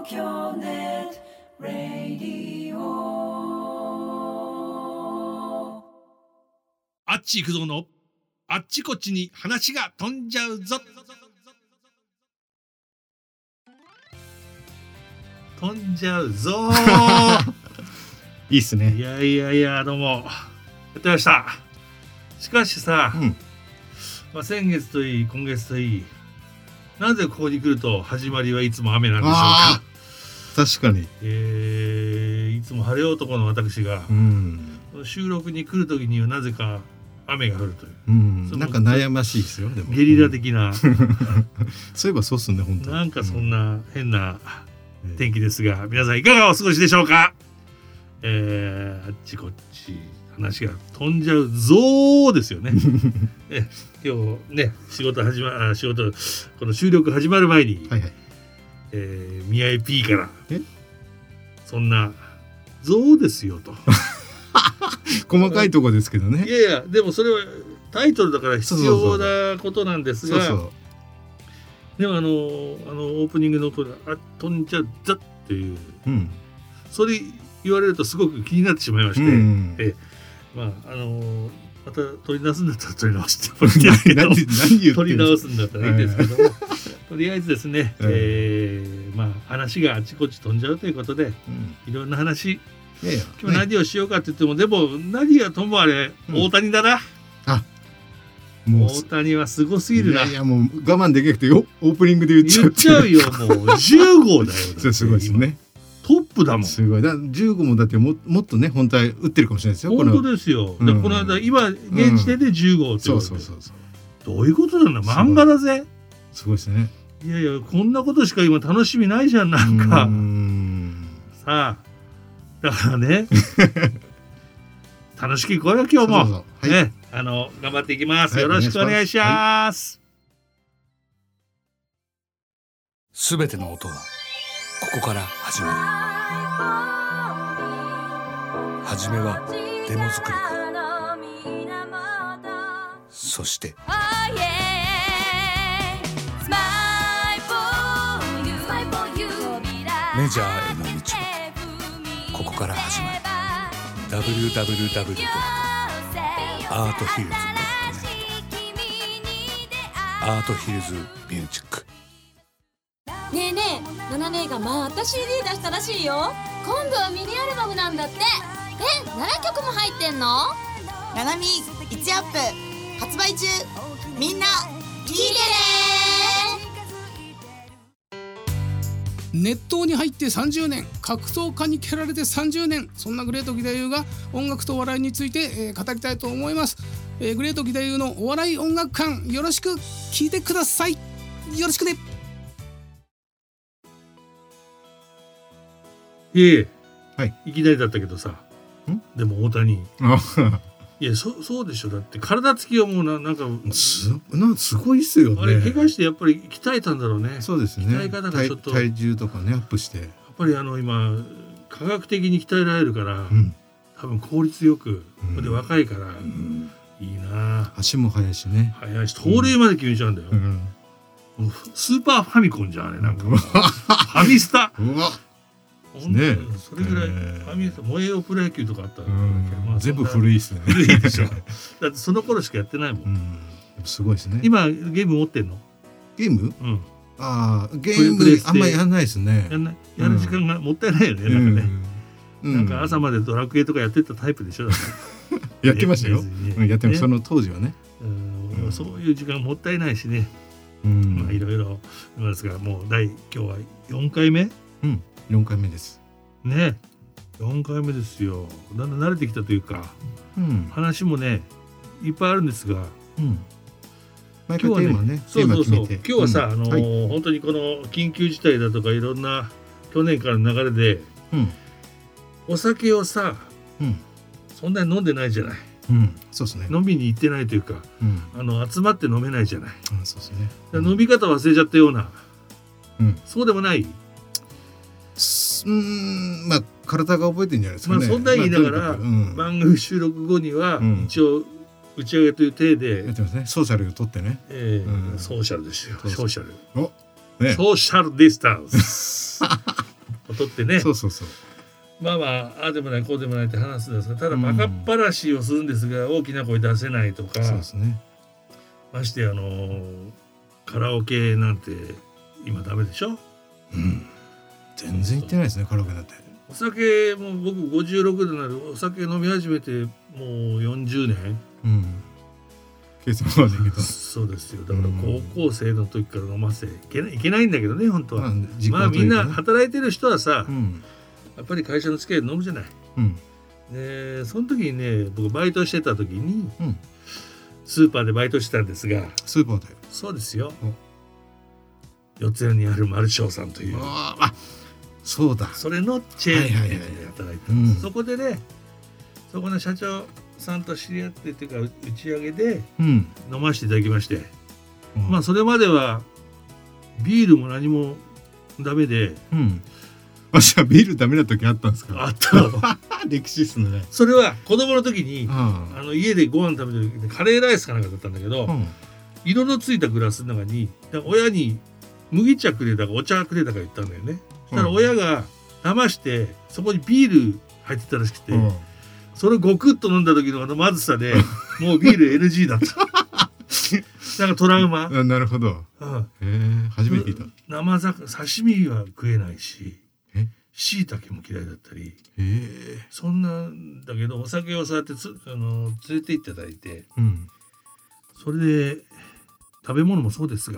東京ネットラディオ。 あっち行くぞのあっちこっちに話が飛んじゃうぞ。飛んじゃうぞいいっすね。 いやいやいや、どうもやってました。しかしさ、先月といい今月といい、なぜここに来ると始まりはいつも雨なんでしょうか。 確かに、 いつも晴れ男の私が、収録に来る時にはなぜか雨が降るという、 なんか悩ましいですよ。でもゲリラ的な、 そういえばそうっすね、本当なんかそんな変な天気ですが、皆さんいかがお過ごしでしょうか。あっちこっち話が飛んじゃうぞーですよね。今日ね、仕事この収録始まる前に、宮井 P からそんなぞーですよと細かいとこですけどね。 いやいや、でもそれはタイトルだから必要なことなんですが、でもオープニングの音が飛んじゃうぞっていう、それ言われるとすごく気になってしまいまして、また取り直すんだったら取り直してもいいですけど取り直すんだったらいいんですけども、とりあえずですね、話があちこち飛んじゃうということで、いろんな話、今日何をしようかって言っても、でも何がともあれ大谷だな。もう大谷はすごすぎるな。 いやもう我慢できなくてオープニングで言っちゃうよ。もう10号だよ。 すごいですね。 トップだもん。 すごい。15もだってもっとね、本当は打ってるかもしれないですよ。 本当ですよ。この間今現時点で10号ってことで、どういうことなんだ。漫画だぜ。 すごいですね。 いやいや、こんなことしか今楽しみないじゃん、なんか。さあ、だからね、楽しくいこうよ今日も。ね、頑張っていきます。よろしくお願いします。 すべての音はここから始まる。はじめはデモ作りから、そしてメジャーへの道もここから始まる。 www.arthils.net アートヒルズミュージック。 ねえねえ、ナナ姉がまた CD 出したらしいよ。今度はミニアルバムなんだって。7曲も入ってんの？ ナナミ1アップ発売中。みんな聞いてね。 熱湯に入って30年、格闘家に蹴られて30年、そんなグレート義太夫が音楽とお笑いについて、語りたいと思います。グレート義太夫のお笑い音楽館、よろしく聞いてください。よろしくね。 いきなりだったけどさ、でも大谷いや、そうでしょ。だって体つきはもうなんかすごいっすよね。 あれ怪我してやっぱり鍛えたんだろうね。 そうですね。 鍛え方がちょっと体重とかねアップして、やっぱり今科学的に鍛えられるから、多分効率よく、で若いから、いいな。 足も速いしね。 速いし盗塁まで決めちゃうんだよ。もうスーパーファミコンじゃん、あれなんかファミスタ。ね、それぐらいファミスタ、燃えよプロ野球とかあったら、 全部古いっすね。 古いでしょ。だってその頃しかやってないもん。 すごいですね。 今ゲーム持ってんの？ ゲーム？ゲームあんまりやらないですね。 やる時間がもったいないよね。なんかね、なんか朝までドラクエとかやってたタイプでしょ。 やってましたよ。やってました。その当時はね。 そういう時間もったいないしね。いろいろですが、もう今日は4回目 ？4回目ですね。4回目ですよ。だんだん慣れてきたというか、話もねいっぱいあるんですが、 今日はね、 今日はさ、本当にこの緊急事態だとかいろんな去年からの流れで、お酒をさ、そんなに飲んでないじゃない。 そうですね。 飲みに行ってないというか、集まって飲めないじゃない。 そうですね。 飲み方忘れちゃったような、そうでもない。 体が覚えてるんじゃないですかね。 そんな言いながら、番組収録後には一応打ち上げという体でやってますね。ソーシャルを取ってね。 ソーシャルですよ。ソーシャル。 ソーシャルディスタンス。 を取ってねそうそうそう。 まあまあああでもないこうでもないって話すんですが、ただバカっ話をするんですが大きな声出せないとか、 そうですね。 ましてカラオケなんて今ダメでしょ。 全然行ってないですね、カラオケなんて。 お酒も僕56になるお酒飲み始めてもう40年。 ケースもあるけど。 そうですよ。だから高校生の時から飲ませいけないんだけどね本当は。まあみんな働いてる人はさ、やっぱり会社の付き合いで飲むじゃない。でその時にね僕バイトしてた時に、スーパーでバイトしてたんですが。 スーパーで。 そうですよ。四谷にあるマルショーさんという。 そうだ。 それのチェーンで働いてたんです。そこでねそこの社長さんと知り合ってっていうか打ち上げで飲ませていただきまして、まあそれまではビールも何もダメで、 じゃあビールダメな時あったんですか。 あったの歴史っすね。 それは子供の時に家でご飯食べてる時にカレーライスかなんかだったんだけど、色のついたグラスの中に親に麦茶くれたかお茶くれたか言ったんだよね。そしたら親が騙してそこにビール入ってたらしくて、それをゴクッと飲んだ時のまずさでもうビール NG だったなんかトラウマ。 なるほど。初めて聞いた。 生魚刺身は食えないし椎茸も嫌いだったり、そんなんだけどお酒をそうやって連れて行っていただいて、それで食べ物もそうですが、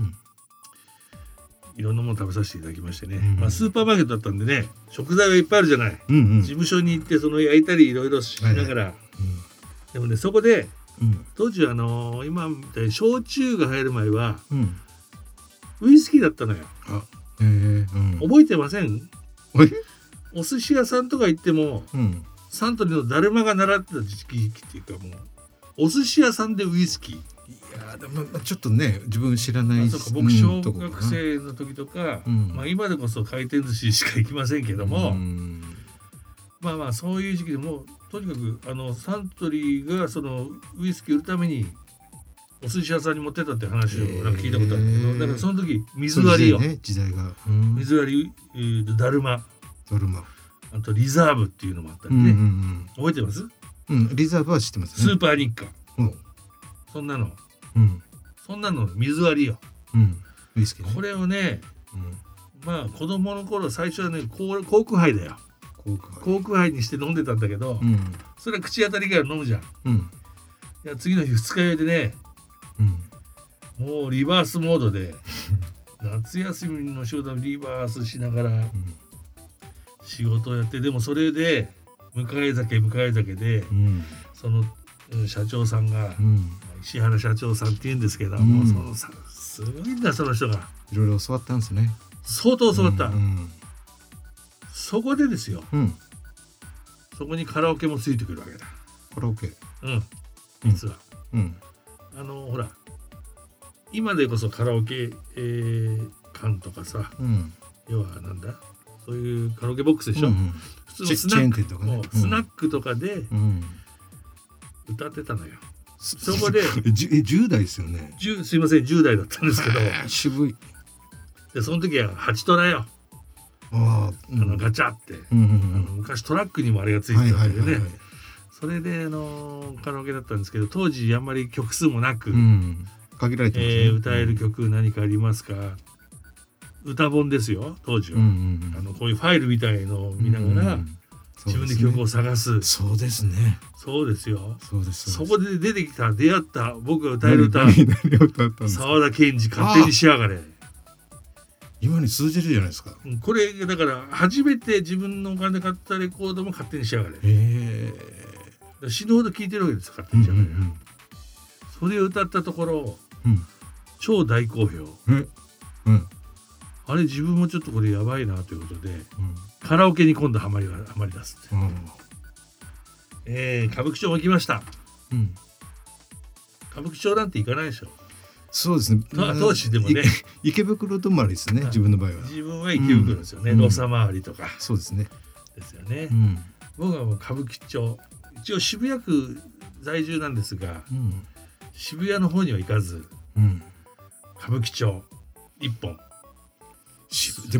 いろんなもの食べさせていただきましてね、まあ、スーパーマーケットだったんでね食材はいっぱいあるじゃない、事務所に行ってその焼いたりいろいろしながら、でもねそこで、当時今みたいに焼酎が入る前は、ウイスキーだったのよ。覚えてません？お寿司屋さんとか行っても、サントリーのだるまが習ってた時期っていうかもうお寿司屋さんでウイスキー。 いやでもちょっとね自分知らない。 そうか僕小学生の時とか、まあ今でこそ回転寿司しか行きませんけども、まあまあそういう時期でもとにかくサントリーがそのウイスキー売るためにお寿司屋さんに持ってったって話をなんか聞いたことあるけど、だからその時水割りよ、 時代が水割り、だるま、あとリザーブっていうのもあったりね、覚えてます？ リザーブは知ってますね。 スーパー日課、そんなの、そんなの水割りよ、 ウイスキーね。 これをね、まあ子供の頃最初はねコーク杯だよ。コーク杯にして飲んでたんだけど、それは口当たりから飲むじゃん。いや次の日二日酔いでね、もうリバースモードで夏休みの仕事をリバースしながら仕事をやって、でもそれで向かい酒で、その社長さんが、石原社長さんって言うんですけど、もうそのすごいんだその人が。 いろいろ教わったんですね。 相当教わった。そこでですよ、そこにカラオケもついてくるわけだ。 カラオケ。 実は。ほら今でこそカラオケ、館とかさ、要はなんだそういうカラオケボックスでしょ、普通のスナックとかね、スナックとかで歌ってたのよ。そこで 10代ですよね。 すいません10代だったんですけど、 渋い。 でその時は8トラよ。ガチャって、昔トラックにもあれがついてたんでね、それでカラオケだったんですけど、当時あんまり曲数もなく、 限られてますね。 歌える曲何かありますか、歌本ですよ当時は、こういうファイルみたいのを見ながら、自分で曲を探す。 そうですね。 そうですよ。 そこで出てきた出会った僕が歌える歌、沢田研二勝手にしやがれ。 今に通じるじゃないですか。 これだから初めて自分のお金で買ったレコードも勝手にしやがれ。死ぬほど聴いてるわけですよ勝手にしやがれ。それを歌ったところ、超大好評。あれ自分もちょっとこれやばいなということで、カラオケに今度ハマり出すって、歌舞伎町も行きました、歌舞伎町なんて行かないでしょ。 そうですね。 当時でもね池袋止まりですね。自分の場合は。 自分は池袋ですよね。土佐回りとか。 そうですね。 ですよね。僕はもう歌舞伎町、一応渋谷区在住なんですが、渋谷の方には行かず、歌舞伎町一本。 でも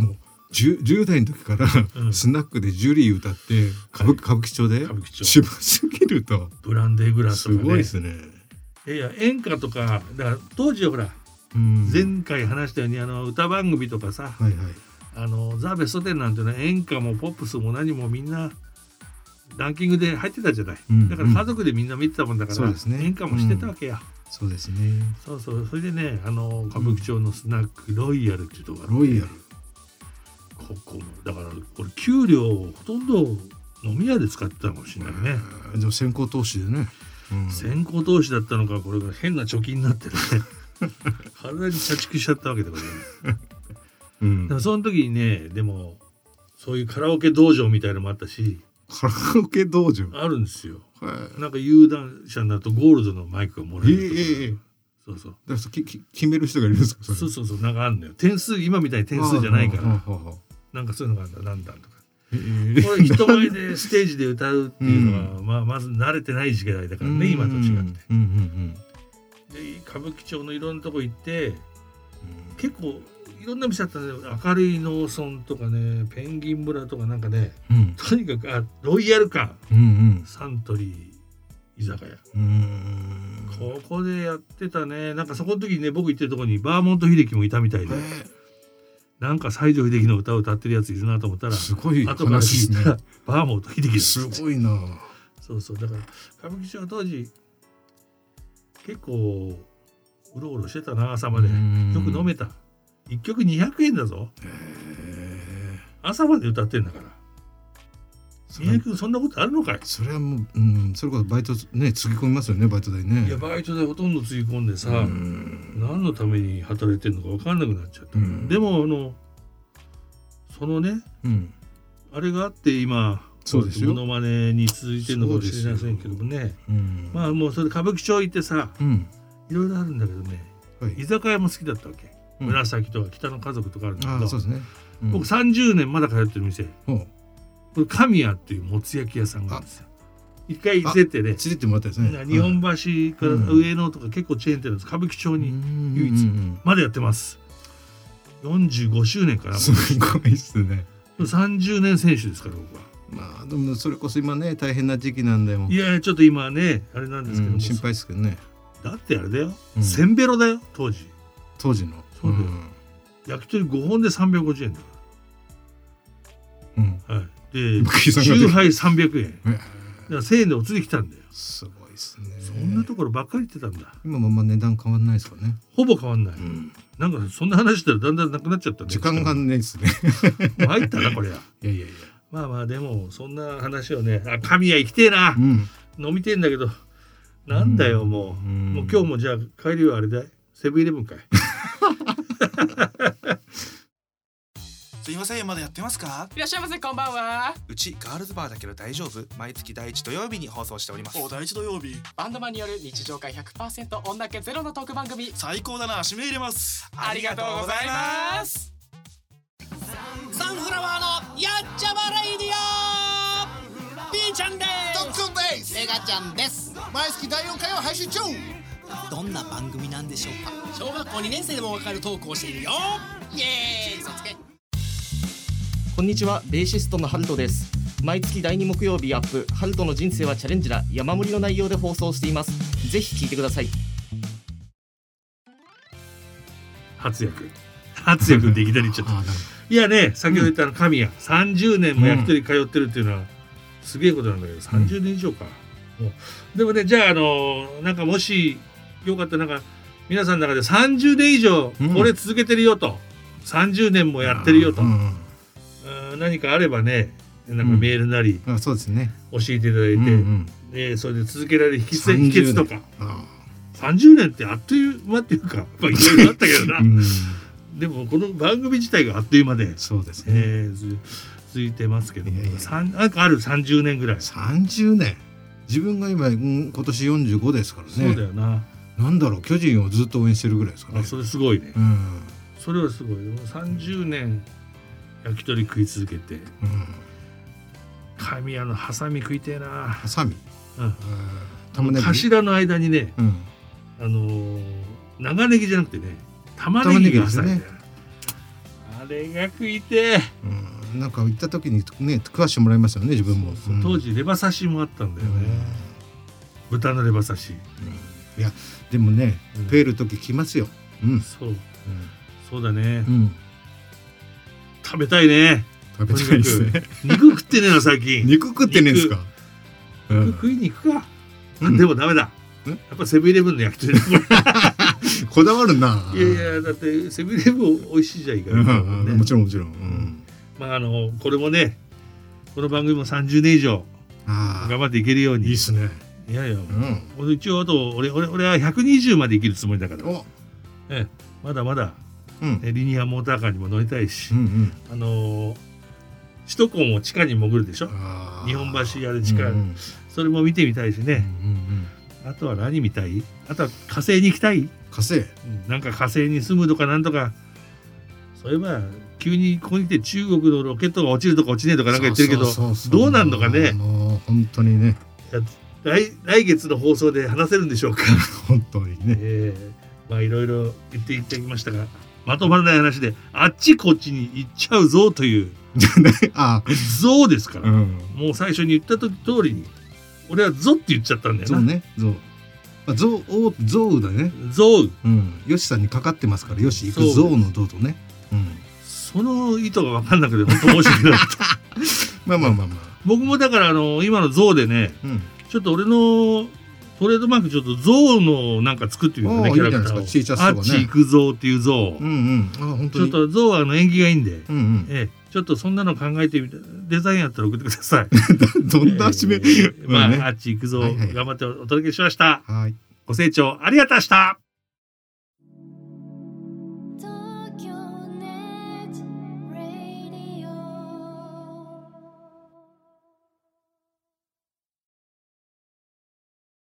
10代の時からスナックでジュリー歌って歌舞伎町で渋すぎると。 ブランデーグラスとかね。 すごいですね。 いや演歌とかだから当時はほら、前回話したように歌番組とかさ、ザ・ベスト10なんてね、演歌もポップスも何もみんなランキングで入ってたじゃない、だから家族でみんな見てたもんだから、演歌もしてたわけや。 そうですね。 そうそれでね歌舞伎町のスナックロイヤルっていうところがあって、 ロイヤルここもだからこれ給料ほとんど飲み屋で使ってたかもしれないね。 でも先行投資でね、 先行投資だったのか、これが変な貯金になってね体に社畜しちゃったわけだからねでもその時にね、でもそういうカラオケ道場みたいのもあったし。 カラオケ道場あるんですよ。なんか有段者になるとゴールドのマイクがもらえるとか、そうだから決める人がいるんですか。 そうなんかあるんだよ。点数今みたいに点数じゃないからなんかそういうのがあるんだ、なんだとか。これ人前でステージで歌うっていうのは、まず慣れてない時代だからね、今と違って。で歌舞伎町のいろんなとこ行って、結構いろんな店あったね。明るい農村とかね、ペンギン村とかなんかね、とにかくロイヤル感、サントリー居酒屋、ここでやってたね。なんかそこの時にね、僕行ってるところにバーモント秀樹もいたみたいで、なんか西城秀樹の歌を歌ってるやついるなと思ったら、 すごい後から聞いたらバーモント秀樹です。 すごいな。 そうだから歌舞伎町は当時結構うろうろしてたな。朝までよく飲めた。1曲200円だぞ。朝まで歌ってんだから。200円そんなことあるのかい。 それはもう、それこそバイトね、つぎ込みますよね、バイト代ね。 いやバイト代ほとんどつぎ込んでさ、何のために働いてるのか分かんなくなっちゃった。でもそのね、あれがあって今そうですよ、モノマネに続いてるのかもしれませんけどもね、まあもうそれで歌舞伎町行ってさ、いろいろあるんだけどね、居酒屋も好きだったわけ。紫とか北の家族とかあるんだけど、そうですね、僕30年まだ通ってる店、これ神谷っていうもつ焼き屋さんがあるんですよ。一回連れてね、連れてもらったですね。日本橋から上野とか結構チェーン店なんです。歌舞伎町に唯一まだやってます。45周年かな。 すごいっすね。 30年選手ですから僕は。 まあでもそれこそ今ね大変な時期なんだよ。 いやちょっと今ねあれなんですけど、 心配ですけどね。 だってあれだよ、せんべろだよ当時の。そうだよ、焼き鳥5本で350円だから、はい、で酎ハイ300円だから1000円でお釣り来たんだよ。 すごいですね。 そんなところばっかり言ってたんだ。 今もまあ値段変わんないですかね。 ほぼ変わんない、なんかそんな話したらだんだんなくなっちゃったね。 時間がねですね入ったなこれや。いやまあでもそんな話をね、神谷行きてえな、飲みてえんだけどなんだよもう今日もじゃあ帰りはあれだい、セブンイレブンかいすいません、まだやってますか？ いらっしゃいませ、こんばんは。 うちガールズバーだけど大丈夫？毎月第1土曜日に放送しております。 第1土曜日、バンドマンによる日常会 100% 女気ゼロのトーク番組。 最高だな、締め入れます。 ありがとうございます。サンフラワーのやっちゃまレイディオ、 B ちゃんです。 ドックンです。 メガちゃんです。 毎月第4回を配信中。 どんな番組なんでしょうか？小学校2年生でもわかるトークをしているよ。イエーイ、そつけ。 こんにちは、ベーシストのハルトです。毎月第2木曜日アップ、ハルトの人生はチャレンジだ、山盛りの内容で放送しています。ぜひ聞いてください。 初役でいきなり言っちゃったいやね、先ほど言った神谷、30年も焼き鳥通ってるっていうのはすげえことなんだけど、30年以上か、でもね、じゃあなんかもしよかったらなんか皆さんの中で30年以上これ続けてるよと、30年もやってるよと、何かあればね、なんかメールなり、 そうですね、 教えていただいて、それで続けられる秘訣とか。30年ってあっという間っていうか、いろいろあったけどなでもこの番組自体があっという間で、 そうですね、 続いてますけども、なんかある30年ぐらい。 30年、自分が今年45ですからね。 そうだよな。 なんだろう、巨人をずっと応援してるぐらいですかね。 それすごいね、それはすごい。30年焼き鳥食い続けて、神谷のハサミ食いてえな。 ハサミ、 頭の間にね、長ネギじゃなくてね、玉ねぎが挟んで、 あれが食いてえ、なんか行った時にね食わしてもらいますよね自分も。 当時レバ刺しもあったんだよね、豚のレバ刺し、 いやでもね、ペール時来ますよ。 そうだね、食べたいね。 食べたいですね。 肉食ってねえな最近。 肉食ってねえんですか。 肉食いに行くか。でもダメだ。やっぱセブンイレブンの焼き鳥こだわるな。 いやいやだってセブンイレブン美味しいじゃんいいから。 もちろんもちろん。 まあこれもねこの番組も30年以上頑張っていけるように。 いいですね。 いやいや、一応あと俺は120まで生きるつもりだから。まだまだリニアモーターカーにも乗りたいし、首都高も地下に潜るでしょ。日本橋やる地下、それも見てみたいしね。あとは何見たい？あとは火星に行きたい？ 火星？ なんか火星に住むとかなんとか。そういえば急にここに来て中国のロケットが落ちるとか落ちねえとかなんか言ってるけどどうなんのかね。 もう本当にね。 来月の放送で話せるんでしょうか。 本当にね。 まあいろいろ言っていただきましたがまとまらない話であっちこっちに行っちゃうぞというゾウですから、もう最初に言った通りに俺はゾウって言っちゃったんだよな。 ゾウね、ゾウ。ゾウだね。 ゾウ。 ヨシさんにかかってますからよし行くゾウのゾウとね。 その意図が分かんなくて本当申し訳なかった。 まあ僕もだから今のゾウでね、ちょっと俺のトレードマークちょっとゾウのなんか作ってみるねキャラクターを。あっち行くゾウっていうゾウ。ちょっとゾウは縁起がいいんで、ちょっとそんなの考えてみてデザインやったら送ってください。 どんな締め？ まああっち行くゾウ頑張ってお届けしました。ご清聴ありがとうございました。